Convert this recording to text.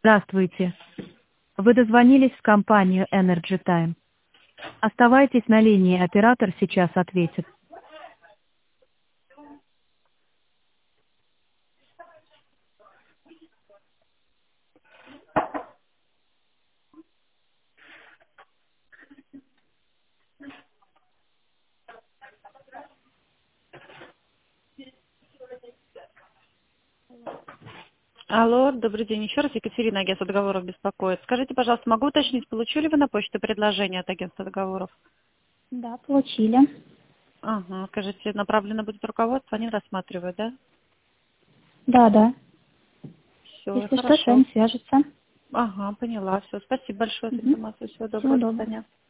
Здравствуйте. Вы дозвонились в компанию Energy Time. Оставайтесь на линии, оператор сейчас ответит. Алло, добрый день. Еще раз Екатерина, агентство договоров беспокоит. Скажите, пожалуйста, могу уточнить, получили вы на почту предложение от агентства договоров? Да, получили. Ага, скажите, направлено будет руководство, они рассматривают, да? Да, да. Все, Если что, с хорошо. вами свяжутся. Ага, поняла, все. Спасибо большое за Мгм. информацию. Всего Всего доброго, до доброго. свидания.